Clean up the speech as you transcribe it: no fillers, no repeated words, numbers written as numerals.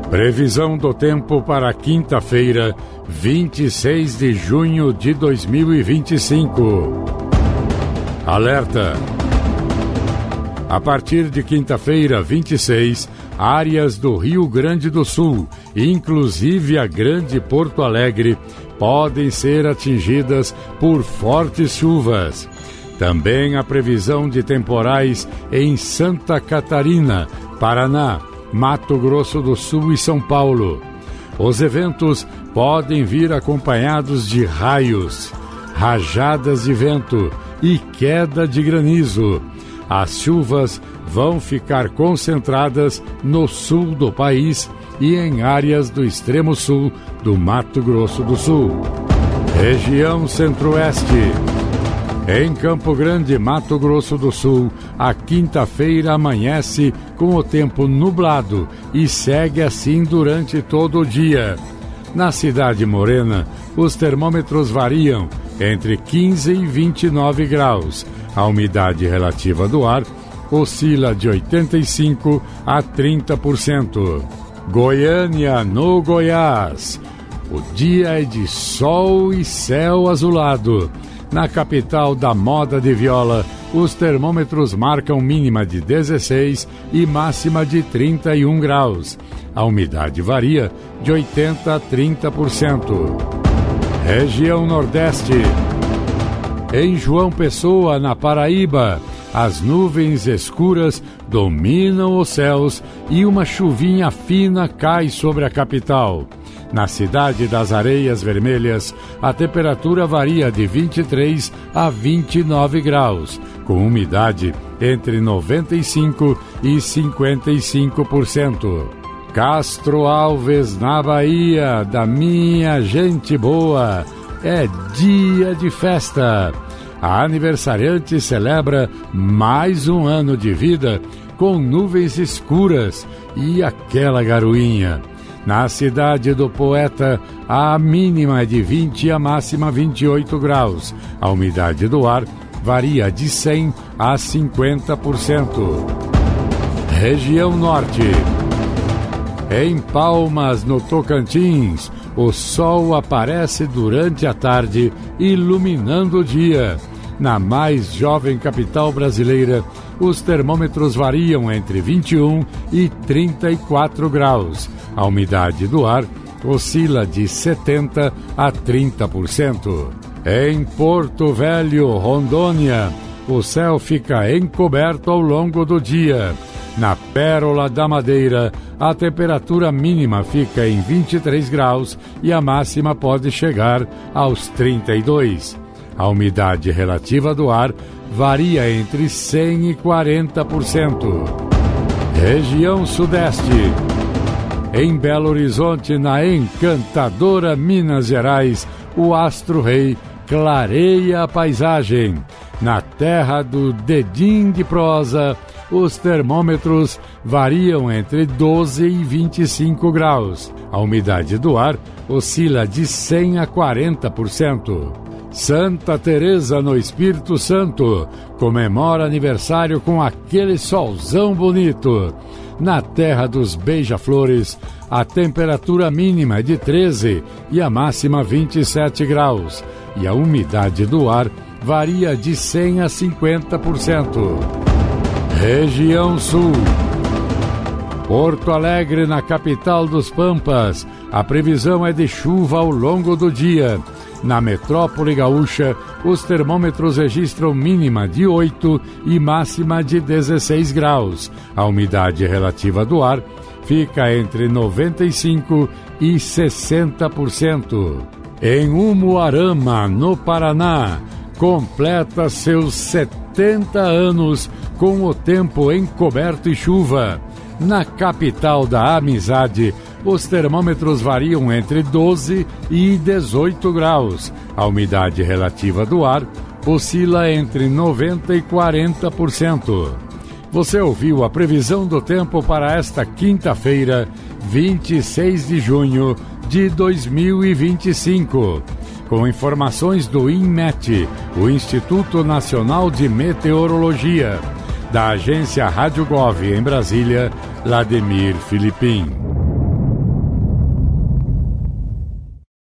Previsão do tempo para quinta-feira, 26 de junho de 2025. Alerta! A partir de quinta-feira, 26, áreas do Rio Grande do Sul, inclusive a Grande Porto Alegre, podem ser atingidas por fortes chuvas. Também a previsão de temporais em Santa Catarina, Paraná, Mato Grosso do Sul e São Paulo. Os eventos podem vir acompanhados de raios, rajadas de vento e queda de granizo. As chuvas vão ficar concentradas no sul do país e em áreas do extremo sul do Mato Grosso do Sul. Região Centro-Oeste. Em Campo Grande, Mato Grosso do Sul, a quinta-feira amanhece com o tempo nublado e segue assim durante todo o dia. Na Cidade Morena, os termômetros variam entre 15 e 29 graus. A umidade relativa do ar oscila de 85% a 30%. Goiânia, no Goiás. O dia é de sol e céu azulado. Na capital da moda de viola, os termômetros marcam mínima de 16 e máxima de 31 graus. A umidade varia de 80% a 30%. Região Nordeste. Em João Pessoa, na Paraíba, as nuvens escuras dominam os céus e uma chuvinha fina cai sobre a capital. Na cidade das Areias Vermelhas, a temperatura varia de 23 a 29 graus, com umidade entre 95% e 55%. Castro Alves, na Bahia, da minha gente boa, é dia de festa. A aniversariante celebra mais um ano de vida com nuvens escuras e aquela garoinha. Na cidade do poeta, a mínima é de 20 e a máxima 28 graus. A umidade do ar varia de 100% a 50%. Região Norte. Em Palmas, no Tocantins, o sol aparece durante a tarde, iluminando o dia. Na mais jovem capital brasileira, os termômetros variam entre 21 e 34 graus. A umidade do ar oscila de 70% a 30%. Em Porto Velho, Rondônia, o céu fica encoberto ao longo do dia. Na Pérola da Madeira, a temperatura mínima fica em 23 graus e a máxima pode chegar aos 32. A umidade relativa do ar varia entre 100% e 40%. Região Sudeste. Em Belo Horizonte, na encantadora Minas Gerais, o astro-rei clareia a paisagem. Na terra do Dedim de Prosa, os termômetros variam entre 12 e 25 graus. A umidade do ar oscila de 100% a 40%. Santa Teresa, no Espírito Santo, comemora aniversário com aquele solzão bonito. Na terra dos beija-flores, a temperatura mínima é de 13 e a máxima 27 graus. E a umidade do ar varia de 100% a 50%. Região Sul. Porto Alegre, na capital dos Pampas, a previsão é de chuva ao longo do dia. Na metrópole gaúcha, os termômetros registram mínima de 8 e máxima de 16 graus. A umidade relativa do ar fica entre 95% e 60%. Em Umuarama, no Paraná, completa seus 70 anos com o tempo encoberto e chuva. Na capital da amizade, os termômetros variam entre 12 e 18 graus. A umidade relativa do ar oscila entre 90% e 40%. Você ouviu a previsão do tempo para esta quinta-feira, 26 de junho de 2025. Com informações do INMET, o Instituto Nacional de Meteorologia. Da agência Rádio Gov em Brasília, Lademir Filipim.